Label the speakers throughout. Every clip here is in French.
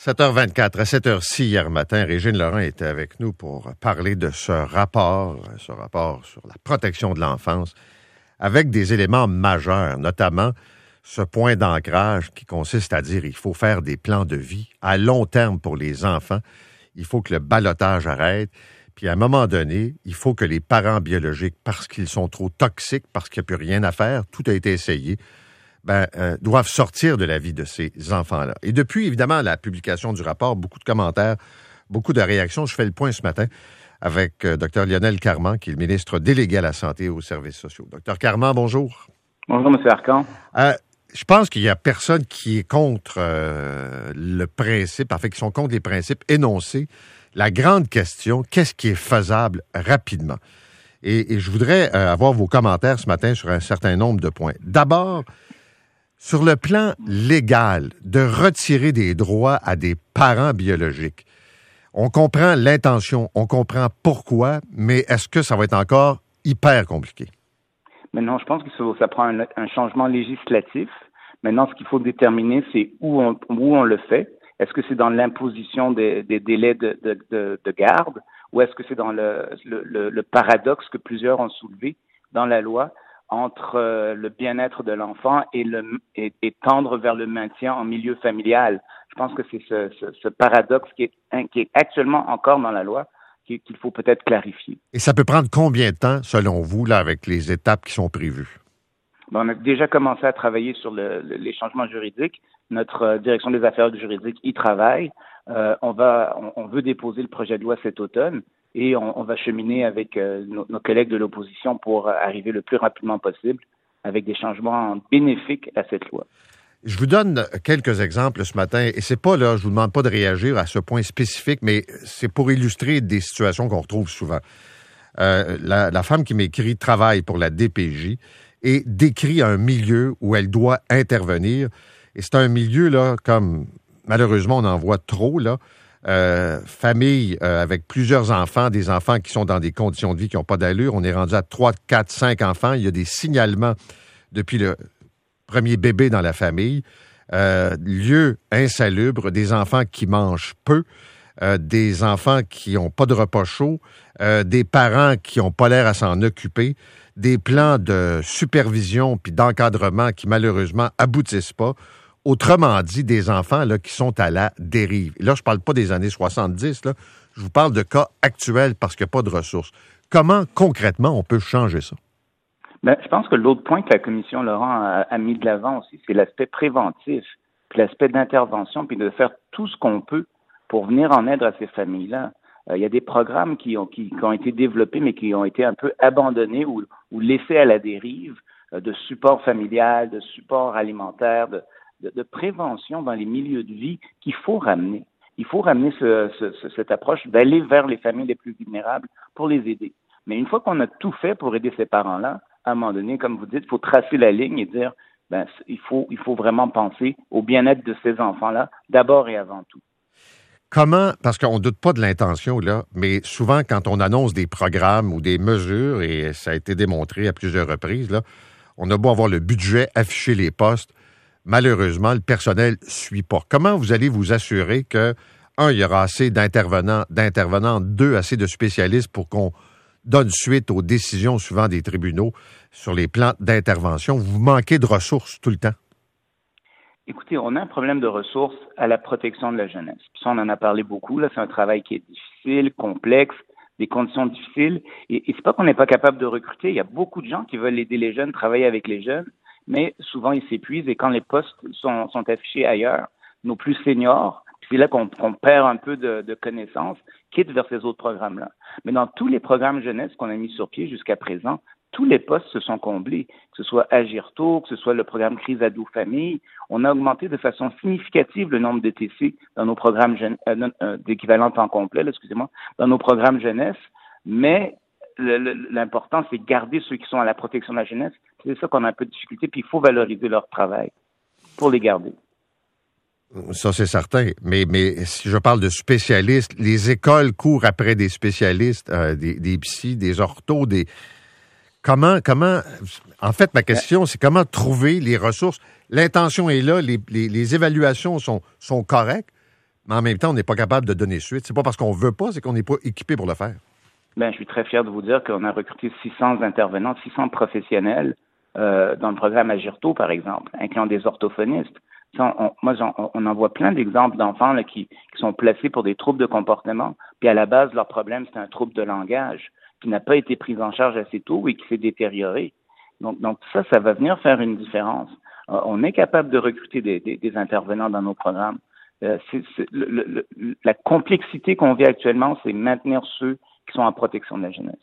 Speaker 1: 7h24, à cette heure-ci, hier matin, Régine Laurent était avec nous pour parler de ce rapport sur la protection de l'enfance, avec des éléments majeurs, notamment ce point d'ancrage qui consiste à dire qu'il faut faire des plans de vie à long terme pour les enfants. Il faut que le ballottage arrête. Puis à un moment donné, il faut que les parents biologiques, parce qu'ils sont trop toxiques, parce qu'il n'y a plus rien à faire, tout a été essayé, doivent sortir de la vie de ces enfants-là. Et depuis, évidemment, la publication du rapport, beaucoup de commentaires, beaucoup de réactions. Je fais le point ce matin avec Dr Lionel Carman, qui est le ministre délégué à la Santé et aux services sociaux. Dr Carman, bonjour.
Speaker 2: Bonjour, M. Arcan.
Speaker 1: Je pense qu'il n'y a personne qui est contre le principe, en fait, qui sont contre les principes énoncés. La grande question, qu'est-ce qui est faisable rapidement? Et je voudrais avoir vos commentaires ce matin sur un certain nombre de points. D'abord, sur le plan légal, de retirer des droits à des parents biologiques. On comprend l'intention, on comprend pourquoi, mais est-ce que ça va être encore hyper compliqué?
Speaker 2: Maintenant, je pense que ça prend un changement législatif. Maintenant, ce qu'il faut déterminer, c'est où on le fait. Est-ce que c'est dans l'imposition des délais de garde ou est-ce que c'est dans le paradoxe que plusieurs ont soulevé dans la loi entre le bien-être de l'enfant et tendre vers le maintien en milieu familial? Je pense que c'est ce paradoxe qui est actuellement encore dans la loi qu'il faut peut-être clarifier.
Speaker 1: Et ça peut prendre combien de temps, selon vous, là, avec les étapes qui sont prévues?
Speaker 2: On a déjà commencé à travailler sur les changements juridiques. Notre direction des affaires juridiques y travaille. On veut déposer le projet de loi cet automne et on va cheminer avec nos collègues de l'opposition pour arriver le plus rapidement possible avec des changements bénéfiques à cette loi.
Speaker 1: Je vous donne quelques exemples ce matin, et c'est pas là, je vous demande pas de réagir à ce point spécifique, mais c'est pour illustrer des situations qu'on retrouve souvent. La femme qui m'écrit travaille pour la DPJ et décrit un milieu où elle doit intervenir. Et c'est un milieu, là, comme malheureusement on en voit trop, là, famille avec plusieurs enfants, des enfants qui sont dans des conditions de vie qui n'ont pas d'allure. On est rendu à 3, 4, 5 enfants. Il y a des signalements depuis le premier bébé dans la famille, lieu insalubre, des enfants qui mangent peu, des enfants qui n'ont pas de repas chaud, des parents qui n'ont pas l'air à s'en occuper, des plans de supervision puis d'encadrement qui malheureusement aboutissent pas. Autrement dit, des enfants là, qui sont à la dérive. Et là, je ne parle pas des années 70, là, je vous parle de cas actuels parce qu'il n'y a pas de ressources. Comment, concrètement, on peut changer ça?
Speaker 2: Je pense que l'autre point que la Commission Laurent a mis de l'avant aussi, c'est l'aspect préventif, puis l'aspect d'intervention, puis de faire tout ce qu'on peut pour venir en aide à ces familles-là. Il y a des programmes qui ont été développés, mais qui ont été un peu abandonnés ou laissés à la dérive, de support familial, de support alimentaire, de prévention dans les milieux de vie qu'il faut ramener. Il faut ramener cette approche d'aller vers les familles les plus vulnérables pour les aider. Mais une fois qu'on a tout fait pour aider ces parents-là, à un moment donné, comme vous dites, il faut tracer la ligne et dire il faut vraiment penser au bien-être de ces enfants-là, d'abord et avant tout.
Speaker 1: Comment, parce qu'on ne doute pas de l'intention, là, mais souvent, quand on annonce des programmes ou des mesures, et ça a été démontré à plusieurs reprises, là, on a beau avoir le budget, afficher les postes, malheureusement, le personnel ne suit pas. Comment vous allez vous assurer que, il y aura assez d'intervenants, deux, assez de spécialistes pour qu'on donne suite aux décisions souvent des tribunaux sur les plans d'intervention? Vous manquez de ressources tout le temps?
Speaker 2: Écoutez, on a un problème de ressources à la protection de la jeunesse. Puis ça, on en a parlé beaucoup. Là, c'est un travail qui est difficile, complexe, des conditions difficiles. Et c'est pas qu'on n'est pas capable de recruter. Il y a beaucoup de gens qui veulent aider les jeunes, travailler avec les jeunes, mais souvent ils s'épuisent. Et quand les postes sont affichés ailleurs, nos plus seniors, c'est là qu'on perd un peu de connaissances, quittent vers ces autres programmes-là. Mais dans tous les programmes jeunesse qu'on a mis sur pied jusqu'à présent, tous les postes se sont comblés, que ce soit Agir Tôt, que ce soit le programme Crise Ado-Famille. On a augmenté de façon significative le nombre de TC dans nos programmes d'équivalent temps complet, dans nos programmes jeunesse. Mais l'important, c'est de garder ceux qui sont à la protection de la jeunesse. C'est ça qu'on a un peu de difficulté, puis il faut valoriser leur travail pour les garder.
Speaker 1: Ça, c'est certain. Mais si je parle de spécialistes, les écoles courent après des spécialistes, des psys, des orthos, Comment, en fait, ma question, c'est comment trouver les ressources. L'intention est là, les évaluations sont correctes, mais en même temps, on n'est pas capable de donner suite. C'est pas parce qu'on veut pas, c'est qu'on n'est pas équipé pour le faire.
Speaker 2: Je suis très fier de vous dire qu'on a recruté 600 intervenants, 600 professionnels dans le programme Agirto, par exemple, incluant des orthophonistes. On en voit plein d'exemples d'enfants là, qui sont placés pour des troubles de comportement, puis à la base, leur problème, c'est un trouble de langage qui n'a pas été pris en charge assez tôt et qui s'est détérioré. Donc ça va venir faire une différence. On est capable de recruter des intervenants dans nos programmes. La complexité qu'on vit actuellement, c'est maintenir ceux qui sont en protection de la jeunesse.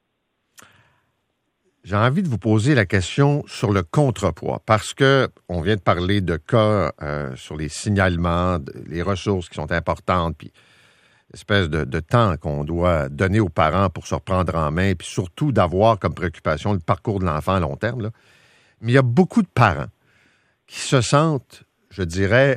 Speaker 1: J'ai envie de vous poser la question sur le contrepoids, parce que on vient de parler de cas sur les signalements, les ressources qui sont importantes, puis l'espèce de temps qu'on doit donner aux parents pour se reprendre en main, puis surtout d'avoir comme préoccupation le parcours de l'enfant à long terme. Là. Mais il y a beaucoup de parents qui se sentent, je dirais,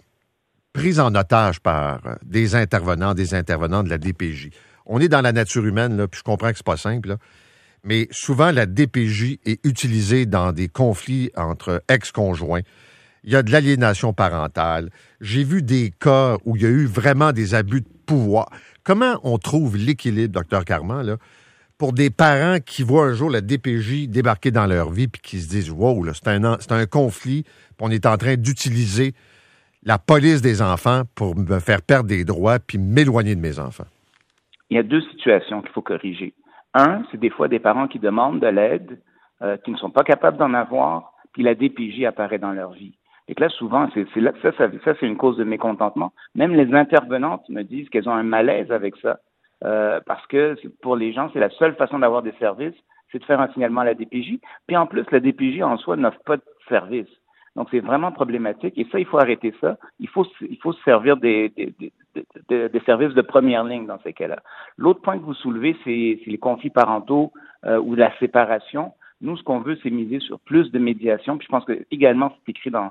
Speaker 1: pris en otage par des intervenants de la DPJ. On est dans la nature humaine, là, puis je comprends que c'est pas simple, là, mais souvent la DPJ est utilisée dans des conflits entre ex-conjoints. Il y a de l'aliénation parentale. J'ai vu des cas où il y a eu vraiment des abus de pouvoir. Comment on trouve l'équilibre, Dr Carman, là, pour des parents qui voient un jour la DPJ débarquer dans leur vie puis qui se disent « Wow, là, c'est un conflit, puis on est en train d'utiliser la police des enfants pour me faire perdre des droits puis m'éloigner de mes enfants. »
Speaker 2: Il y a deux situations qu'il faut corriger. Un, c'est des fois des parents qui demandent de l'aide, qui ne sont pas capables d'en avoir, puis la DPJ apparaît dans leur vie. Et que là, souvent, ça, c'est une cause de mécontentement. Même les intervenantes me disent qu'elles ont un malaise avec ça, parce que pour les gens, c'est la seule façon d'avoir des services, c'est de faire un signalement à la DPJ. Puis en plus, la DPJ en soi n'offre pas de service. Donc c'est vraiment problématique. Et ça, il faut arrêter ça. Il faut se servir des services de première ligne dans ces cas-là. L'autre point que vous soulevez, c'est les conflits parentaux ou la séparation. Nous, ce qu'on veut, c'est miser sur plus de médiation. Puis je pense que également, c'est écrit dans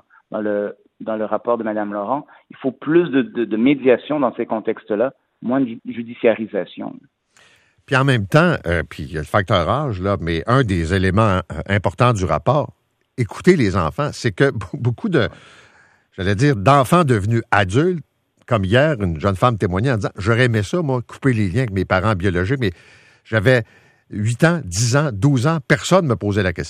Speaker 2: le rapport de Mme Laurent, il faut plus de médiation dans ces contextes-là, moins de judiciarisation.
Speaker 1: Puis en même temps, puis il y a le facteur âge, là, mais un des éléments importants du rapport, écouter les enfants, c'est que beaucoup d'enfants devenus adultes, comme hier, une jeune femme témoignait en disant « J'aurais aimé ça, moi, couper les liens avec mes parents biologiques, mais j'avais 8 ans, 10 ans, 12 ans, personne ne me posait la question. »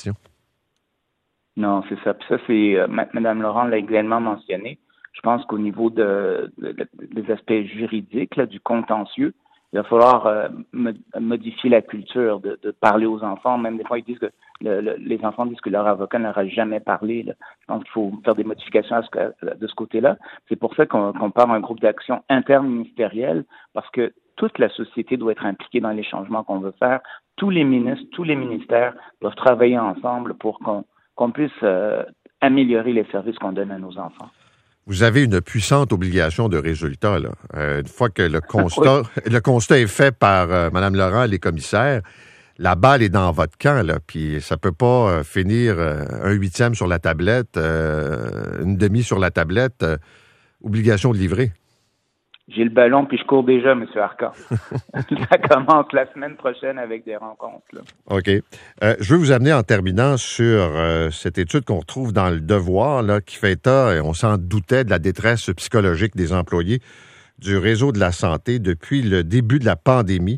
Speaker 2: Non, c'est ça. Puis ça, c'est Mme Laurent l'a également mentionné. Je pense qu'au niveau des aspects juridiques, là, du contentieux, il va falloir modifier la culture de parler aux enfants. Même des fois, ils disent que les enfants disent que leur avocat ne leur a jamais parlé. Là. Je pense qu'il faut faire des modifications de ce côté-là. C'est pour ça qu'on part un groupe d'action interministériel, parce que toute la société doit être impliquée dans les changements qu'on veut faire. Tous les ministres, tous les ministères doivent travailler ensemble pour qu'on puisse améliorer les services qu'on donne à nos enfants.
Speaker 1: Vous avez une puissante obligation de résultat, là. Une fois que le constat est fait par Mme Laurent et les commissaires, la balle est dans votre camp, là, puis ça peut pas finir un 8e sur la tablette, une demi sur la tablette, obligation de livrer.
Speaker 2: J'ai le ballon, puis je cours déjà, M. Arcan. Ça commence la semaine prochaine avec des rencontres. Là.
Speaker 1: OK. Je veux vous amener en terminant sur cette étude qu'on retrouve dans Le Devoir, là, qui fait état, et on s'en doutait, de la détresse psychologique des employés du réseau de la santé depuis le début de la pandémie.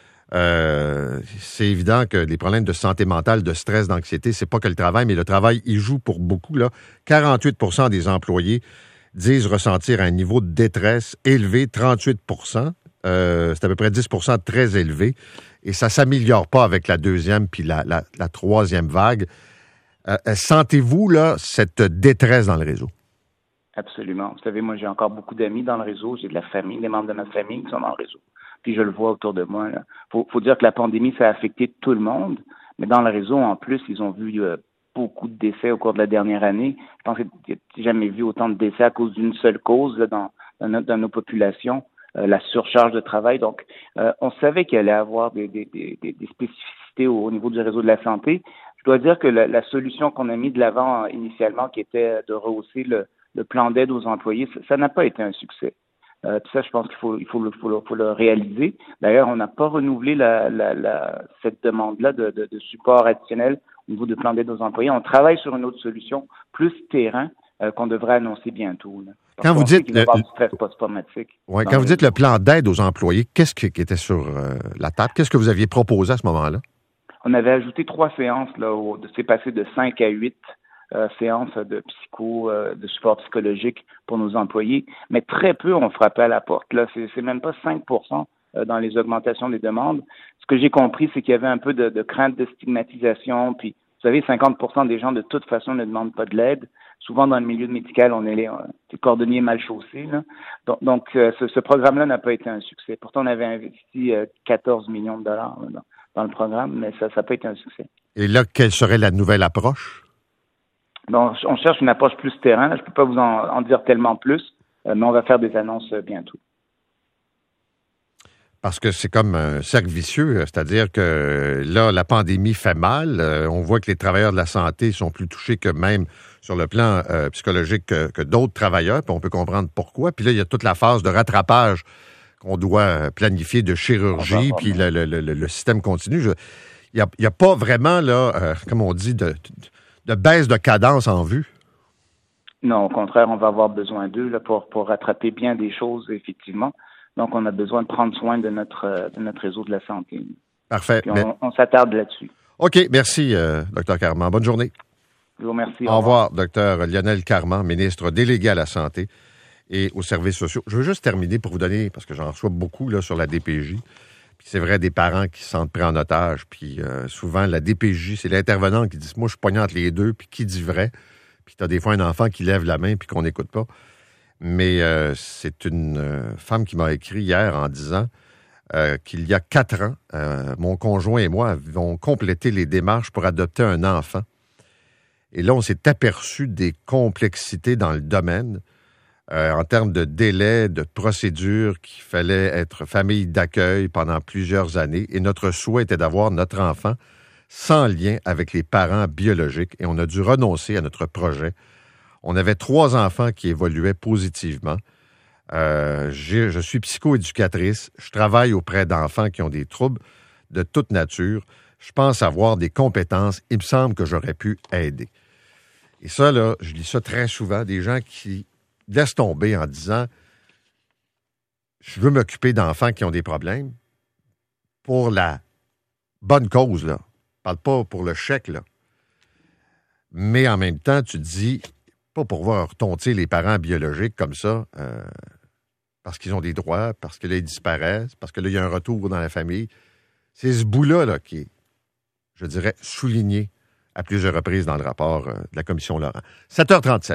Speaker 1: C'est évident que les problèmes de santé mentale, de stress, d'anxiété, c'est pas que le travail, mais le travail y joue pour beaucoup. Là. 48% des employés disent ressentir un niveau de détresse élevé, 38%. C'est à peu près 10% très élevé. Et ça s'améliore pas avec la deuxième puis la troisième vague. Sentez-vous là cette détresse dans le réseau?
Speaker 2: Absolument. Vous savez, moi, j'ai encore beaucoup d'amis dans le réseau. J'ai de la famille, des membres de ma famille qui sont dans le réseau. Puis je le vois autour de moi. Faut dire que la pandémie, ça a affecté tout le monde. Mais dans le réseau, en plus, ils ont vu beaucoup de décès au cours de la dernière année. Je pense que j'ai jamais vu autant de décès à cause d'une seule cause là, dans nos populations, la surcharge de travail. Donc, on savait qu'il allait y avoir des spécificités au niveau du réseau de la santé. Je dois dire que la solution qu'on a mis de l'avant initialement, qui était de rehausser le plan d'aide aux employés, ça n'a pas été un succès. Puis ça, je pense qu'il faut le réaliser. D'ailleurs, on n'a pas renouvelé cette demande-là de support additionnel au niveau du plan d'aide aux employés. On travaille sur une autre solution, plus terrain, qu'on devrait annoncer bientôt. Là.
Speaker 1: Quand vous dites
Speaker 2: du stress post-traumatique.
Speaker 1: Ouais, quand vous dites le plan d'aide aux employés, qu'est-ce qui était sur la table? Qu'est-ce que vous aviez proposé à ce moment-là?
Speaker 2: On avait ajouté 3 séances, là, c'est passé de 5 à 8 séances de de support psychologique pour nos employés, mais très peu ont frappé à la porte. Là, c'est même pas 5% dans les augmentations des demandes. Ce que j'ai compris, c'est qu'il y avait un peu de crainte de stigmatisation, puis vous savez, 50% des gens, de toute façon, ne demandent pas de l'aide. Souvent, dans le milieu médical, on est les cordonniers mal chaussés. Là. Donc, ce programme-là n'a pas été un succès. Pourtant, on avait investi 14 millions de dollars dans le programme, mais ça n'a pas été un succès.
Speaker 1: Et là, quelle serait la nouvelle approche?
Speaker 2: Donc, on cherche une approche plus terrain. Là, je ne peux pas vous en dire tellement plus, mais on va faire des annonces bientôt.
Speaker 1: Parce que c'est comme un cercle vicieux, c'est-à-dire que là, la pandémie fait mal. On voit que les travailleurs de la santé sont plus touchés que même sur le plan psychologique que d'autres travailleurs, puis on peut comprendre pourquoi. Puis là, il y a toute la phase de rattrapage qu'on doit planifier de chirurgie, puis le système continue. Il n'y a pas vraiment, là, comme on dit, de baisse de cadence en vue.
Speaker 2: Non, au contraire, on va avoir besoin d'eux là, pour rattraper bien des choses, effectivement. Donc, on a besoin de prendre soin de notre réseau de la santé.
Speaker 1: Parfait.
Speaker 2: Puis on s'attarde là-dessus.
Speaker 1: OK, merci, Dr. Carman. Bonne journée.
Speaker 2: Je vous remercie.
Speaker 1: Au revoir, Dr. Lionel Carman, ministre délégué à la Santé et aux services sociaux. Je veux juste terminer pour vous donner, parce que j'en reçois beaucoup là, sur la DPJ, puis c'est vrai, des parents qui se sentent pris en otage, puis souvent, la DPJ, c'est l'intervenant qui dit « Moi, je suis pogné entre les deux », puis qui dit vrai, puis tu as des fois un enfant qui lève la main puis qu'on n'écoute pas. Mais c'est une femme qui m'a écrit hier en disant qu'il y a 4 ans, mon conjoint et moi avons complété les démarches pour adopter un enfant. Et là, on s'est aperçu des complexités dans le domaine en termes de délai, de procédure, qu'il fallait être famille d'accueil pendant plusieurs années. Et notre souhait était d'avoir notre enfant sans lien avec les parents biologiques. Et on a dû renoncer à notre projet. On avait 3 enfants qui évoluaient positivement. Je suis psychoéducatrice. Je travaille auprès d'enfants qui ont des troubles de toute nature. Je pense avoir des compétences. Il me semble que j'aurais pu aider. Et ça, là, je lis ça très souvent, des gens qui laissent tomber en disant « Je veux m'occuper d'enfants qui ont des problèmes pour la bonne cause, là. » Je parle pas pour le chèque, là. Mais en même temps, tu te dis... Pas pour voir tonter les parents biologiques comme ça, parce qu'ils ont des droits, parce que là, ils disparaissent, parce que là, il y a un retour dans la famille. C'est ce bout-là là, qui est, je dirais, souligné à plusieurs reprises dans le rapport de la Commission Laurent. 7h37.